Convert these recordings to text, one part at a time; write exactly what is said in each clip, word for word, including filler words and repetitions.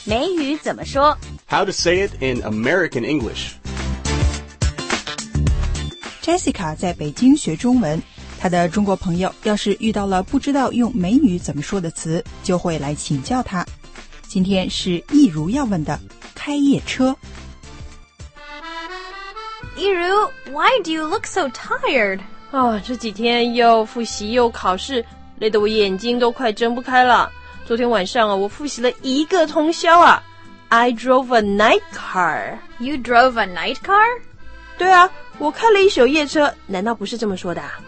美语怎么说 How to say it in American English. Jessica 在北京学中文，她的中国朋友要是遇到了不知道用美语怎么说的词，就会来请教她。今天是易如要问的开业车。 Yiru, why do you look so tired? 啊，这几天又复习又考试，累得我眼睛都快睁不开了。昨天晚上啊，我复习了一个通宵啊。I drove a night car. You drove a night car? 对啊，我开了一宿夜车，难道不是这么说的啊？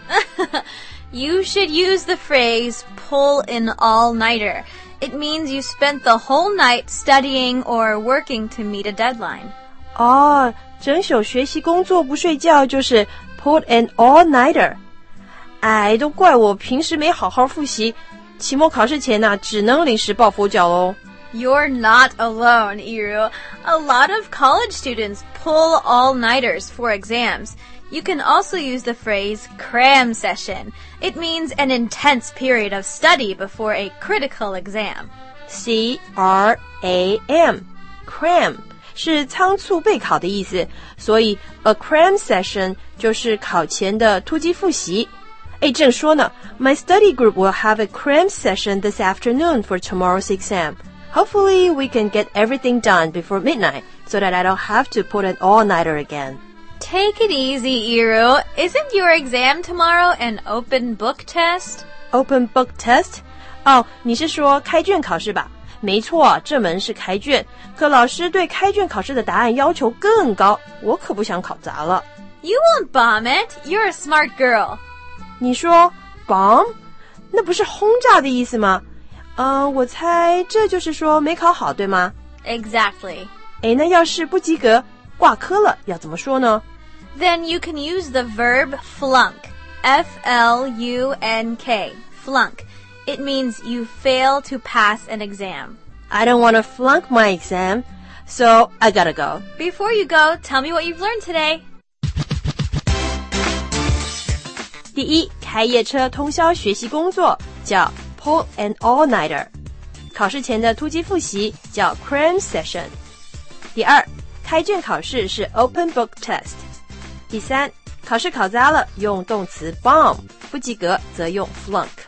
You should use the phrase pull an all-nighter. It means you spent the whole night studying or working to meet a deadline. 哦，整宿学习工作不睡觉就是 pull an all-nighter。哎，都怪我平时没好好复习，期末考试前啊，只能临时抱佛脚咯。 You're not alone, Yiru. A lot of college students pull all-nighters for exams. You can also use the phrase cram session. It means an intense period of study before a critical exam. C R A M, cram 是仓促备考的意思，所以 a cram session 就是考前的突击复习。哎，正说呢 My study group will have a cram session this afternoon for tomorrow's exam.Hopefully, we can get everything done before midnight so that I don't have to put an all-nighter again. Take it easy, Yiru. Isn't your exam tomorrow an open book test? Open book test? 哦，你是说开卷考试吧？没错，这门是开卷，可老师对开卷考试的答案要求更高，我可不想考砸了。 You won't bomb it. You're a smart girl. 你说 bomb? 那不是轰炸的意思吗？嗯、呃，我猜这就是说没考好，对吗？ Exactly. 诶，那要是不及格，挂科了，要怎么说呢？ Then you can use the verb flunk. F L U N K. Flunk. It means you fail to pass an exam. I don't want to flunk my exam, so I gotta go. Before you go, tell me what you've learned today. 第一，开夜车通宵学习工作叫Pull an all-nighter. 考试前的突击复习叫 cram session. 第二，开卷考试是 open book test. 第三，考试考砸了用动词 bomb, 不及格则用 flunk.